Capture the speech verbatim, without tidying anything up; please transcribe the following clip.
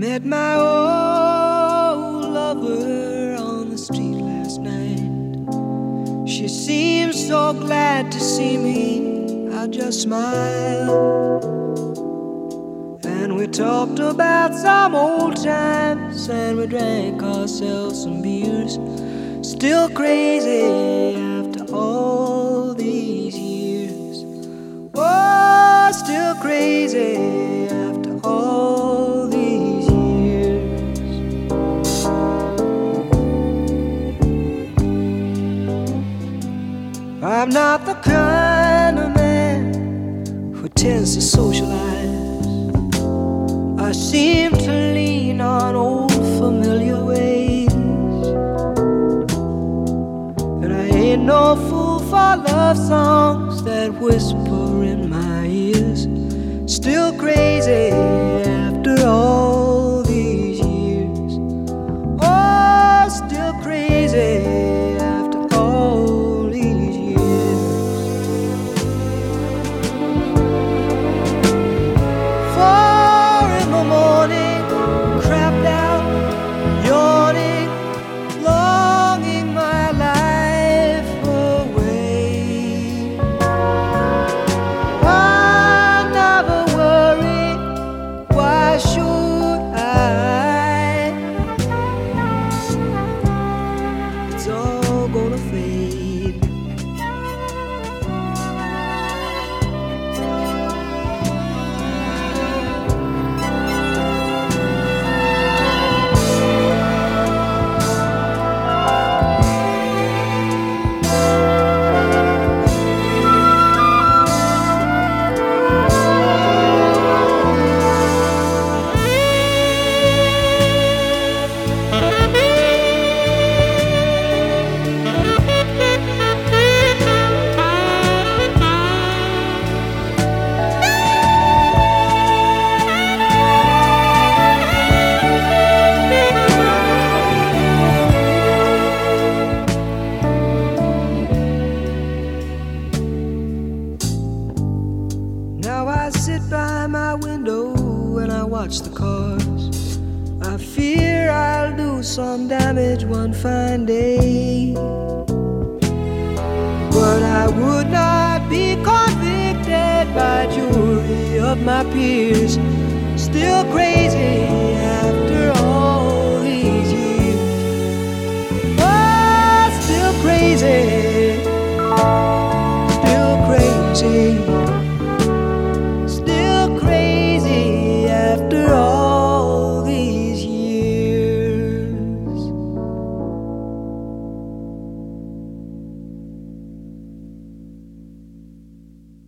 Met my old lover on the street last night. She seemed so glad to see me. I just smiled, and we talked about some old times, and we drank ourselves some beers. Still crazy after all these years. Oh, still crazy after all these years. I'm not the kind of man who tends to socialize. I seem to lean on old familiar ways, and I ain't no fool for love songs that whisper in my ears. Still crazy after all these years. Oh, still crazy after all these years. Four in the morning, crapped out, yawning, longing my life away. I never worry, why should I? It's all gonna fade. Now I sit by my window and I watch the cars. I fear I'll do some damage one fine day, but I would not be convicted by jury of my peers. Still crazy after